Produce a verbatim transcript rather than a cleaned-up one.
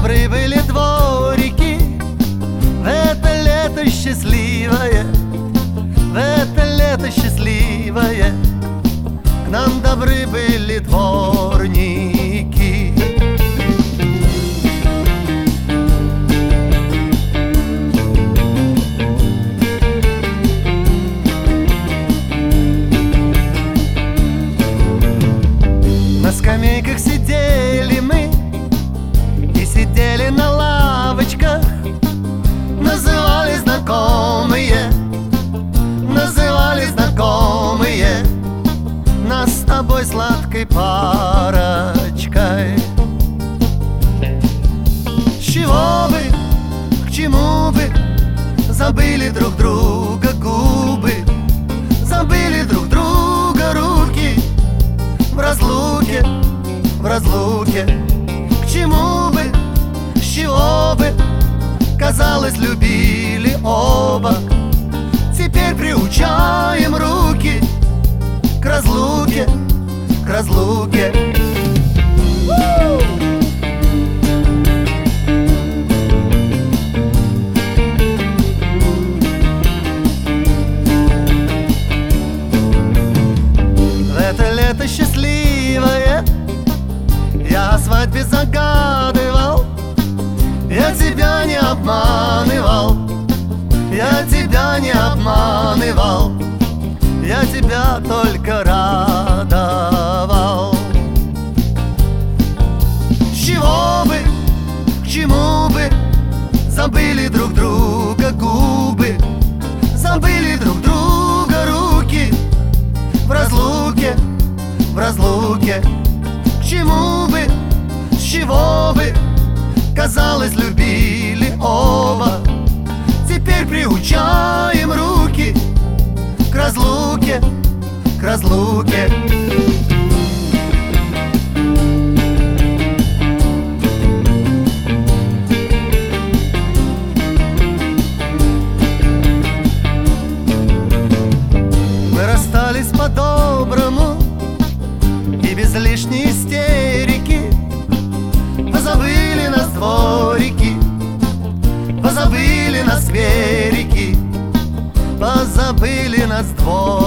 добры были дворики в это лето счастливое, в это лето счастливое. К нам добры были дворники. На скамейках сидели мы и сидели на лавочках. Называли знакомые, называли знакомые нас с тобой сладкой парочкой. С чего бы, к чему бы забыли друг друга губы, забыли друг друга руки в разлуке, в разлуке. К чему бы, с чего бы, казалось, любили оба. Теперь приучаем руки к разлуке, к разлуке. В это лето счастливое я о свадьбе загадывал. Я тебя не обманывал, я тебя не обманывал, я тебя только радовал. С чего бы, к чему бы забыли друг друга губы, забыли друг друга руки в разлуке, в разлуке. К чему бы, с чего бы, казалось, любили оба. Теперь приучаем руки к разлуке, к разлуке. Мы расстались по-доброму и без лишней истерики. Позабыли нас дворики, позабыли нас скверики, позабыли нас дворики.